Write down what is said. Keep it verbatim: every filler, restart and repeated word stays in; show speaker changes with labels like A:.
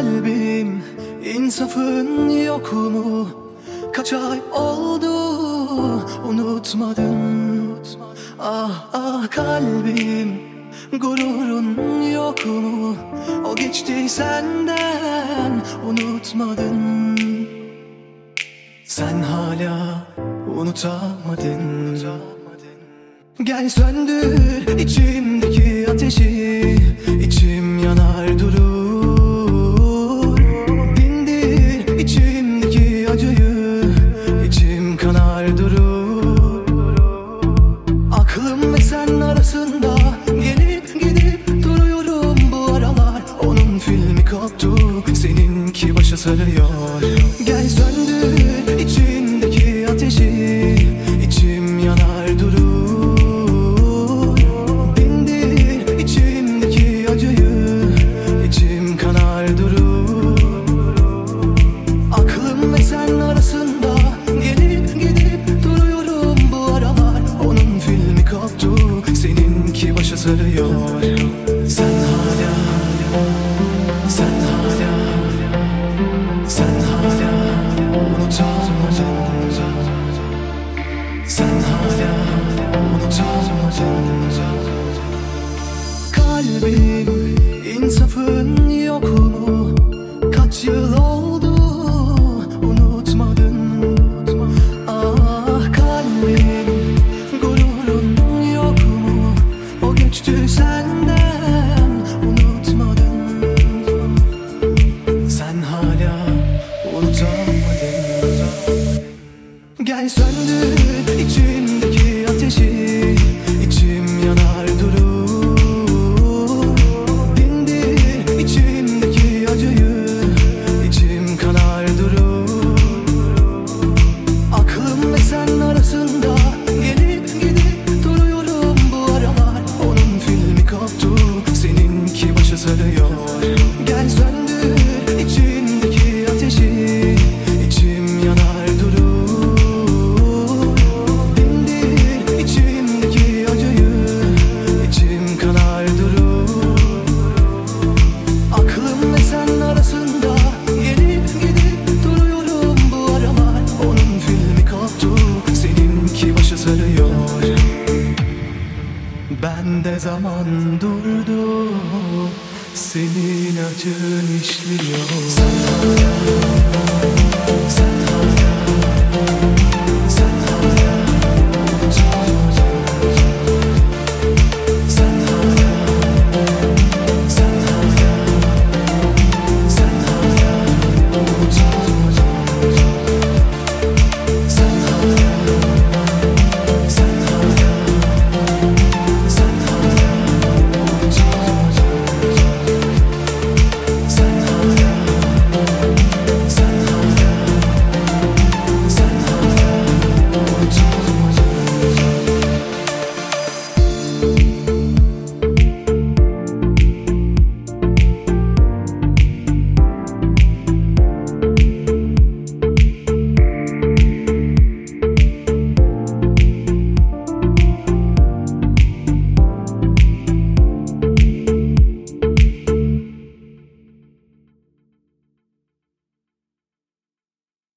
A: Kalbim, insafın yok mu? Kaç ay oldu unutmadın. Ah ah kalbim, gururun yok mu? O geçti senden, unutmadın. Sen hala unutamadın. Gel söndür içimdeki ateşi, içim yanar durur. Dindir içimdeki acıyı, içim kanar durur. Aklım ve sen arasında gelip gidip duruyorum bu aralar. Onun filmi koptu, seninki başa sarıyor. Gel söndür içimdeki ateşi, içim yanar durur. Sarıyor. Sen hala, sen hala, sen hala unutamadın. Sen hala unutamadın. Kalbim, insafın yok mu? Kaç yıl oldu unutmadın. Ah kalbim, gururun yok mu? O geçti senden, unutmadın. Sen hala unutamadın. Gel söndür içimdeki ateşi, içim yanar durur. Dindir içimdeki acıyı, içim kanar durur. Aklım ve sen arasında gelip gidip duruyorum bu aralar. Onun filmi koptu, seninki başa sarıyor. Gel söndür içimdeki ateşi, içim yanar durur. Dindir içimdeki acıyı, içim kanar durur. Aklım ve sen arasında gelip gidip duruyorum bu aralar. Onun filmi koptu, seninki başa sarıyor. Bende zaman durdu, senin acın işliyor. Sen hala